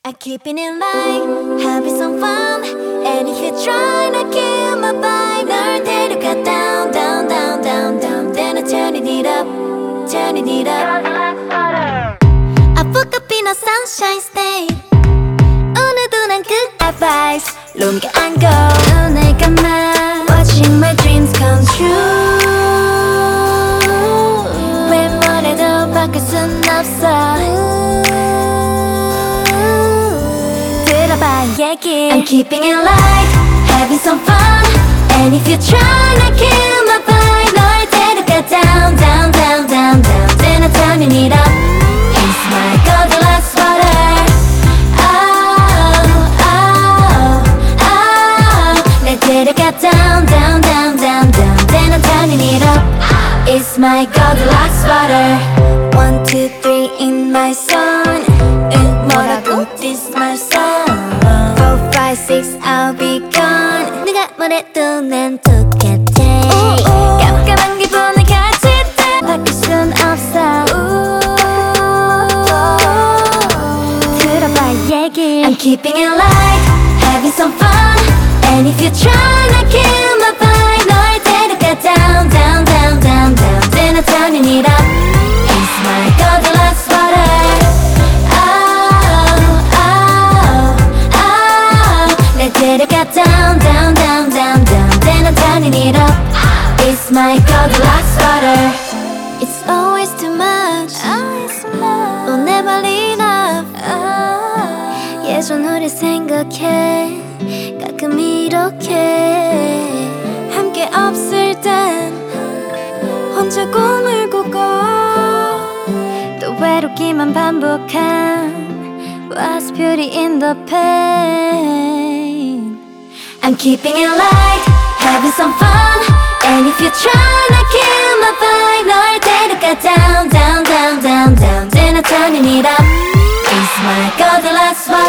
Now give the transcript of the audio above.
I'm keeping it light, having some fun. And if you're trying to kill my vibe, 널 데려가 down, down, down, down, down. Then I'm turning it up, turning it up. I woke up in a sunshine state. 오늘도 난 good advice. 롱게 안고 눈을 감아, watching my dreams come true. 왜 뭐래도 바꿀 순 없어. I'm keeping it light, having some fun. And if you're trying to kill my vibe, 널 데려가 down, down, down, down, down. Then I'm turning it up. It's my goddess sweater. Oh, oh, oh. 날 데려가 down, down, down, down, down. Then I'm turning it up. It's my goddess sweater. 1, 2, 3 in my zone. 뭐라고? This my song. 4, 5, 6 I'll be gone. 누가 뭐래도 난 똑같아. 깜깜한 기분을 가질 때 바꿀 순 없어. 들어봐 얘기. I'm keeping it light, having some fun. And if you're trying to kill my vibe, 널 데려가 down, down, down, down, down. Then I'm turning it up. It's my goddess sweater. 데려가 down, down, down, down, down. Then I'm turning it up. It's my goddess sweater. It's always too much. We'll never enough. 예전 우리 생각해. 가끔 이렇게 함께 없을 땐 혼자 꿈을 꾸고 또 외롭기만 반복한 What's beauty in the pain? I'm keeping it light, having some fun. And if you're trying to kill my vibe, 널 데려가 down, down, down, down, down. Then I'm turning it up. It's my goddess sweater.